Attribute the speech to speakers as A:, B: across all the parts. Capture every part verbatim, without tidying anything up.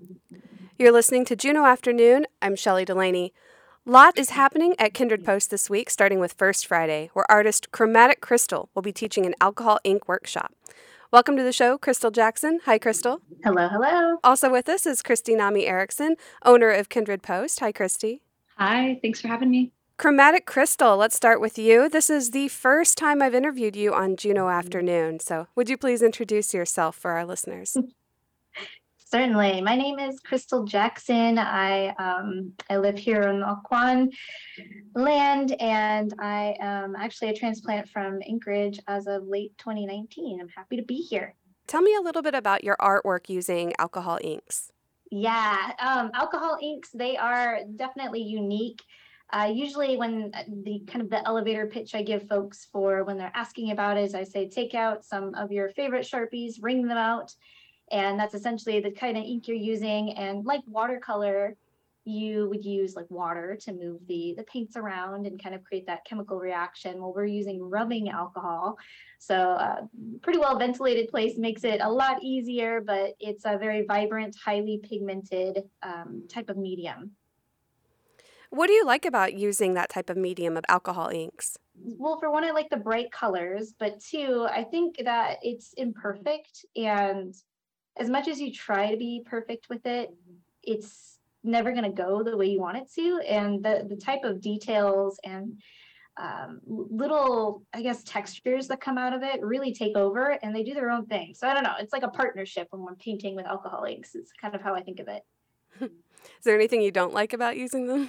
A: You're listening to Juneau Afternoon. I'm Shelley Delaney. Lot is happening at Kindred Post this week, starting with First Friday, where artist Chromatic Crystal will be teaching an alcohol ink workshop. Welcome to the show, Crystal Jackson. Hi, Crystal.
B: Hello, hello.
A: Also with us is Christy Nami Erickson, owner of Kindred Post. Hi, Christy.
C: Hi, thanks for having me.
A: Chromatic Crystal, let's start with you. This is the first time I've interviewed you on Juneau Afternoon, so would you please introduce yourself for our listeners?
B: Certainly. My name is Crystal Jackson. I um, I live here on Occoquan land, and I am actually a transplant from Anchorage as of late twenty nineteen. I'm happy to be here.
A: Tell me a little bit about your artwork using alcohol inks.
B: Yeah, um, alcohol inks, they are definitely unique. Uh, usually when the kind of the elevator pitch I give folks for when they're asking about it is I say, take out some of your favorite Sharpies, wring them out. And that's essentially the kind of ink you're using. And like watercolor, you would use like water to move the, the paints around and kind of create that chemical reaction. Well, we're using rubbing alcohol. So uh, pretty well ventilated place makes it a lot easier, but it's a very vibrant, highly pigmented um, type of medium.
A: What do you like about using that type of medium of alcohol inks?
B: Well, for one, I like the bright colors, but two, I think that it's imperfect. And as much as you try to be perfect with it, it's never going to go the way you want it to. And the, the type of details and um, little, I guess, textures that come out of it really take over and they do their own thing. So I don't know. It's like a partnership when we're painting with alcohol inks. It's kind of how I think of it.
A: Is there anything you don't like about using them?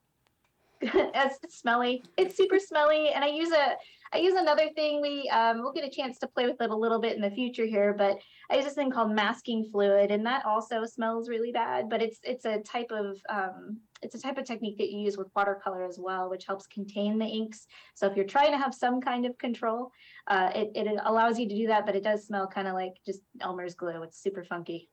B: It's smelly. It's super smelly, and I use a I use another thing. We um, we'll get a chance to play with it a little bit in the future here, but I use this thing called masking fluid, and that also smells really bad. But it's it's a type of um, it's a type of technique that you use with watercolor as well, which helps contain the inks. So if you're trying to have some kind of control, uh, it it allows you to do that, but it does smell kind of like just Elmer's glue. It's super funky.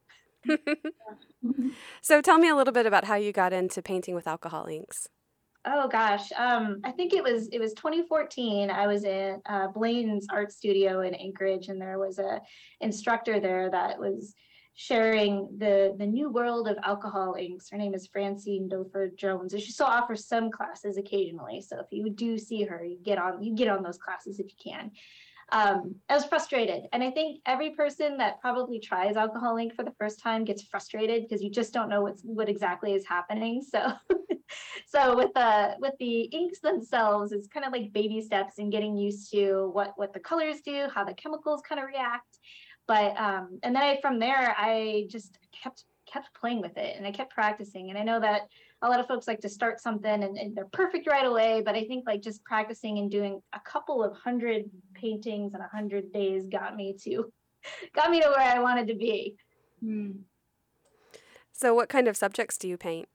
A: So tell me a little bit about how you got into painting with alcohol inks.
B: Oh gosh, um, I think it was it was twenty fourteen. I was at uh, Blaine's art studio in Anchorage, and there was a instructor there that was sharing the the new world of alcohol inks. Her name is Francine Dofer Jones, and she still offers some classes occasionally. So if you do see her, you get on you get on those classes if you can. Um, I was frustrated, and I think every person that probably tries alcohol ink for the first time gets frustrated because you just don't know what's what exactly is happening. So. So with the with the inks themselves, it's kind of like baby steps in getting used to what what the colors do, how the chemicals kind of react. But um, and then I, from there, I just kept kept playing with it and I kept practicing. And I know that a lot of folks like to start something and, and they're perfect right away. But I think like just practicing and doing a couple of hundred paintings in a hundred days got me to got me to where I wanted to be.
C: Hmm.
A: So what kind of subjects do you paint?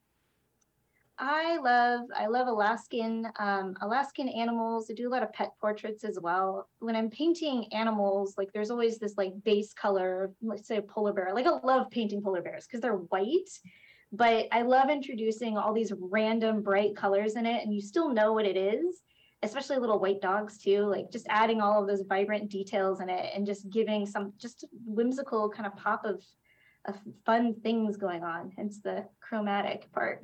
B: I love I love Alaskan um, Alaskan animals. I do a lot of pet portraits as well. When I'm painting animals, like there's always this like base color, let's say a polar bear. Like I love painting polar bears because they're white, but I love introducing all these random bright colors in it, and you still know what it is. Especially little white dogs too. Like just adding all of those vibrant details in it, and just giving some just whimsical kind of pop of of fun things going on. Hence the chromatic part.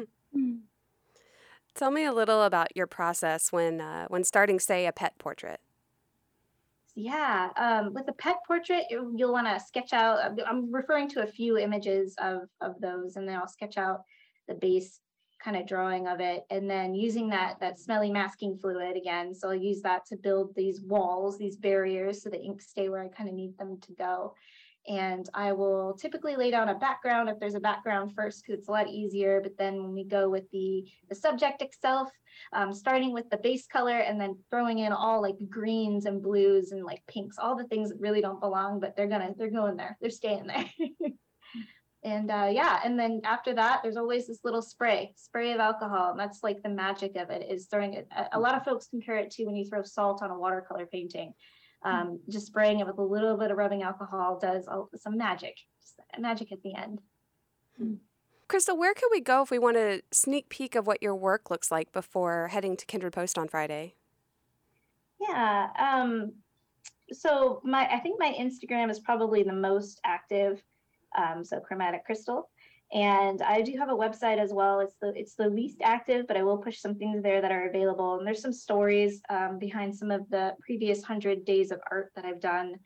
A: Tell me a little about your process when uh, when starting, say, a pet portrait.
B: Yeah, um, with a pet portrait, you- you'll want to sketch out. I'm I'm referring to a few images of of those, and then I'll sketch out the base kind of drawing of it, and then using that that smelly masking fluid again. So I'll use that to build these walls, these barriers, so the inks stay where I kind of need them to go. And I will typically lay down a background if there's a background first, because it's a lot easier. But then when we go with the the subject itself, um, starting with the base color and then throwing in all like greens and blues and like pinks, all the things that really don't belong, but they're gonna they're going there, they're staying there. And uh, yeah, and then after that, there's always this little spray, spray of alcohol, and that's like the magic of it is throwing it. A, a lot of folks compare it to when you throw salt on a watercolor painting. Um, just spraying it with a little bit of rubbing alcohol does some magic, just magic at the end.
A: Crystal, where could we go if we want a sneak peek of what your work looks like before heading to Kindred Post on Friday?
B: Yeah. Um, so my I think my Instagram is probably the most active. um, so Chromatic Crystal. And I do have a website as well. It's the it's the least active, but I will push some things there that are available. And there's some stories um, behind some of the previous hundred days of art that I've done,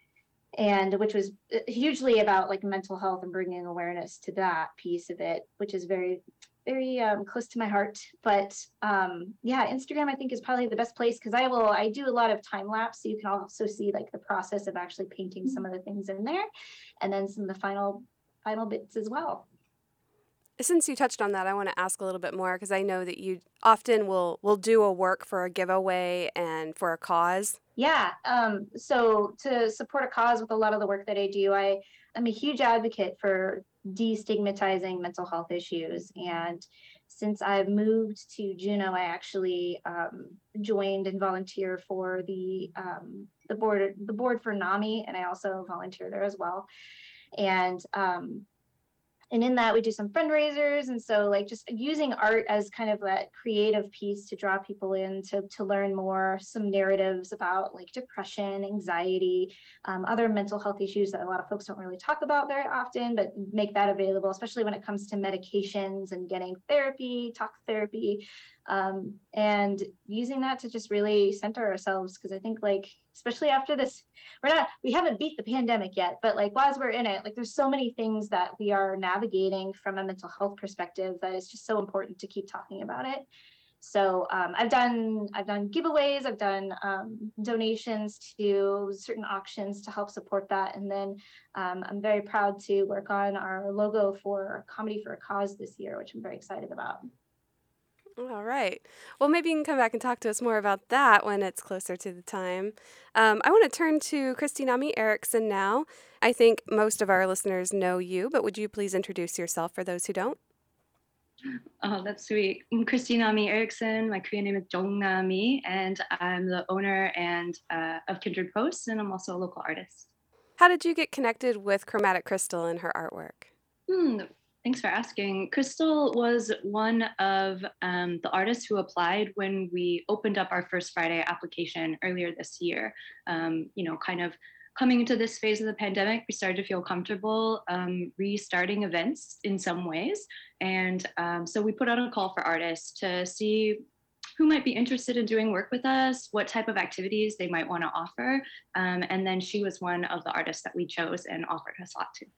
B: and which was hugely about like mental health and bringing awareness to that piece of it, which is very very um, close to my heart. But um, yeah, Instagram I think is probably the best place because I will I do a lot of time lapse, so you can also see like the process of actually painting some of the things in there, and then some of the final final bits as well.
A: Since you touched on that, I want to ask a little bit more because I know that you often will will do a work for a giveaway and for a cause.
B: Yeah. Um, so to support a cause with a lot of the work that I do, I am a huge advocate for destigmatizing mental health issues. And since I've moved to Juneau, I actually um, joined and volunteer for the um, the board the board for NAMI, and I also volunteer there as well. And um, and in that we do some fundraisers, and so like just using art as kind of that creative piece to draw people in to, to learn more, some narratives about like depression, anxiety, um, other mental health issues that a lot of folks don't really talk about very often, but make that available, especially when it comes to medications and getting therapy, talk therapy, um, and using that to just really center ourselves. Because I think like, especially after this, we're not, we haven't beat the pandemic yet, but like while we're in it, like there's so many things that we are navigating from a mental health perspective that it's just so important to keep talking about it. So um, I've done I've done giveaways, I've done um, donations to certain auctions to help support that, and then um, I'm very proud to work on our logo for Comedy for a Cause this year, which I'm very excited about.
A: All right. Well, maybe you can come back and talk to us more about that when it's closer to the time. Um, I want to turn to Kristi Nami Erickson now. I think most of our listeners know you, but would you please introduce yourself for those who don't?
C: Oh, that's sweet. I'm Kristi Nami Erickson. My Korean name is Jong Nami, and I'm the owner and uh, of Kindred Post, and I'm also a local artist.
A: How did you get connected with Chromatic Crystal and her artwork?
C: Hmm. Thanks for asking. Crystal was one of um, the artists who applied when we opened up our First Friday application earlier this year. Um, you know, kind of coming into this phase of the pandemic, we started to feel comfortable um, restarting events in some ways. And um, so we put out a call for artists to see who might be interested in doing work with us, what type of activities they might want to offer. Um, and then she was one of the artists that we chose and offered a slot to.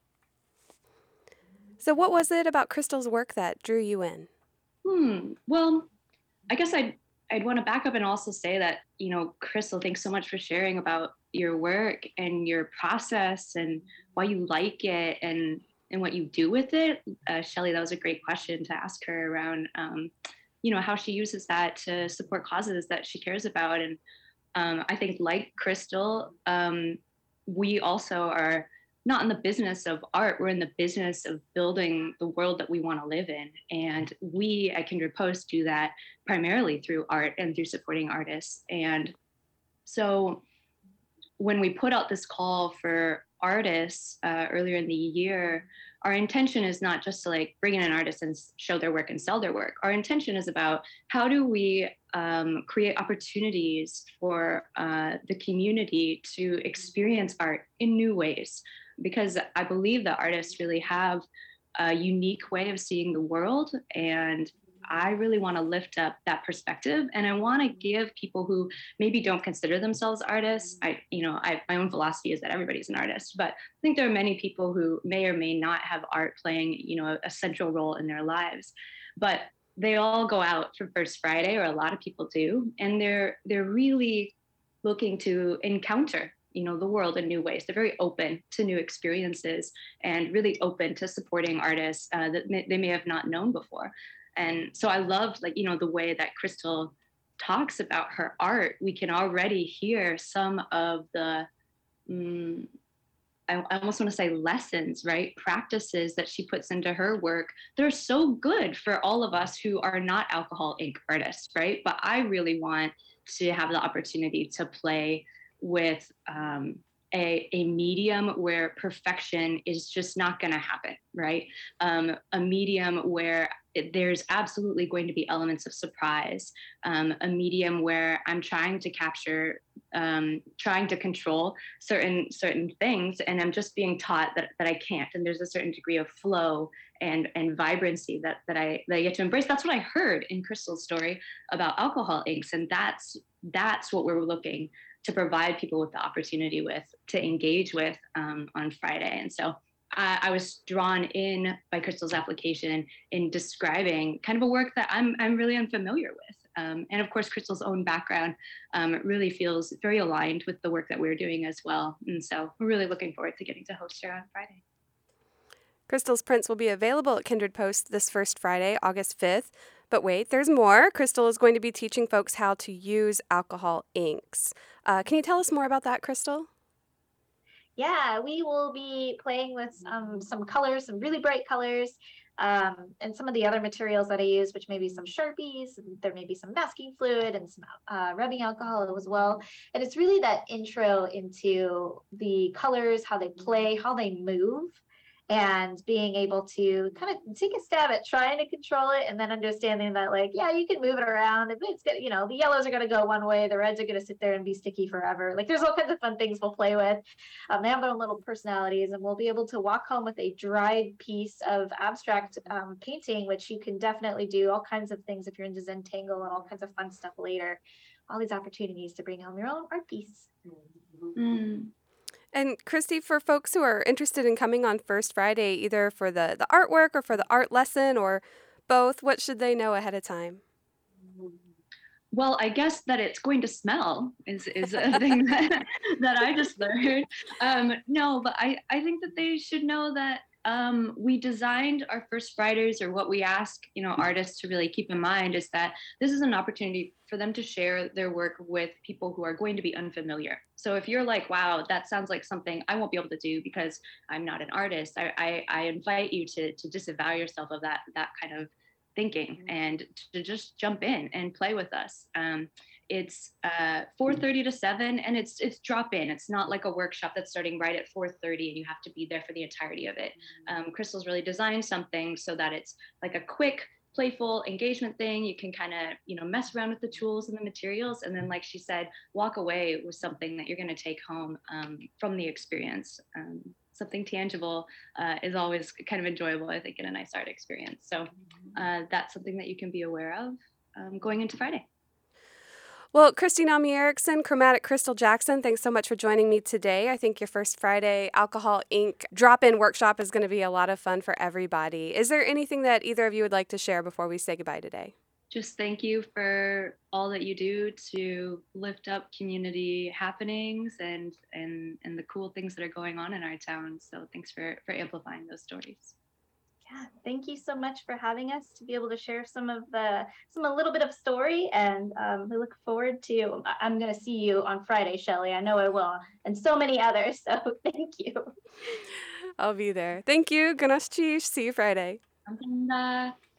A: So what was it about Crystal's work that drew you in?
C: Hmm. Well, I guess I'd, I'd want to back up and also say that, you know, Crystal, thanks so much for sharing about your work and your process and why you like it and, and what you do with it. Uh, Shelly, that was a great question to ask her around, um, you know, how she uses that to support causes that she cares about. And um, I think like Crystal, um, we also are not in the business of art. We're in the business of building the world that we want to live in. And we at Kindred Post do that primarily through art and through supporting artists. And so when we put out this call for artists uh, earlier in the year, our intention is not just to like bring in an artist and show their work and sell their work. Our intention is about how do we um, create opportunities for uh, the community to experience art in new ways. Because I believe that artists really have a unique way of seeing the world, and I really want to lift up that perspective, and I want to give people who maybe don't consider themselves artists. I, you know, I, my own philosophy is that everybody's an artist, but I think there are many people who may or may not have art playing, you know, a central role in their lives, but they all go out for First Friday, or a lot of people do, and they're they're really looking to encounter, you know, the world in new ways. They're very open to new experiences and really open to supporting artists uh, that may, they may have not known before. And so I loved, like, you know, the way that Crystal talks about her art. We can already hear some of the, um, I, I almost want to say lessons, right? Practices that she puts into her work. They're so good for all of us who are not Alcohol Incorporated artists, right? But I really want to have the opportunity to play with um, a, a medium where perfection is just not going to happen, right? Um, a medium where it, there's absolutely going to be elements of surprise, um, a medium where I'm trying to capture, um, trying to control certain certain things, and I'm just being taught that, that I can't. And there's a certain degree of flow and and vibrancy that that I that I get to embrace. That's what I heard in Crystal's story about alcohol inks, and that's that's what we're looking to provide people with the opportunity with to engage with um, on Friday. And so I, I was drawn in by Crystal's application in describing kind of a work that I'm I'm really unfamiliar with. Um, and of course, Crystal's own background um, really feels very aligned with the work that we're doing as well. And so we're really looking forward to getting to host her on Friday.
A: Crystal's prints will be available at Kindred Post this first Friday, August fifth. But wait, there's more. Crystal is going to be teaching folks how to use alcohol inks. Uh, can you tell us more about that, Crystal?
B: Yeah, we will be playing with um, some colors, some really bright colors, um, and some of the other materials that I use, which may be some Sharpies, and there may be some masking fluid and some uh, rubbing alcohol as well. And it's really that intro into the colors, how they play, how they move, and being able to kind of take a stab at trying to control it, and then understanding that, like, yeah, you can move it around. If it's gonna, you know, the yellows are going to go one way, the reds are going to sit there and be sticky forever. Like, there's all kinds of fun things we'll play with. Um, they have their own little personalities, and we'll be able to walk home with a dried piece of abstract um, painting, which you can definitely do all kinds of things if you're into Zentangle and all kinds of fun stuff later. All these opportunities to bring home your own art piece.
C: Mm.
A: And Christy, for folks who are interested in coming on First Friday, either for the, the artwork or for the art lesson or both, what should they know ahead of time?
C: Well, I guess that it's going to smell is, is a thing that, that I just learned. Um, no, but I, I think that they should know that um, we designed our First Fridays, or what we ask, you know, artists to really keep in mind is that this is an opportunity for them to share their work with people who are going to be unfamiliar. So if you're like, wow, that sounds like something I won't be able to do because I'm not an artist, I, I, I invite you to, to disavow yourself of that, that kind of thinking and to just jump in and play with us. Um, it's uh, four thirty to seven, and it's it's drop in. It's not like a workshop that's starting right at four thirty and you have to be there for the entirety of it. Um, Crystal's really designed something so that it's like a quick, playful engagement thing. You can kind of, you know, mess around with the tools and the materials, and then, like she said, walk away with something that you're going to take home um, from the experience. Um, something tangible uh, is always kind of enjoyable, I think, in a nice art experience. So uh, that's something that you can be aware of um, going into Friday.
A: Well, Christy Nami Erickson, Chromatic Crystal Jackson, thanks so much for joining me today. I think your First Friday Alcohol Ink drop-in workshop is going to be a lot of fun for everybody. Is there anything that either of you would like to share before we say goodbye today?
C: Just thank you for all that you do to lift up community happenings and and and the cool things that are going on in our town. So thanks for for amplifying those stories.
B: Yeah, thank you so much for having us to be able to share some of the some a little bit of story, and um, we look forward to. I'm going to see you on Friday, Shelley. I know I will, and so many others. So thank you.
A: I'll be there. Thank you. Ganesh Chish. See you Friday.
C: Kamsahamnida.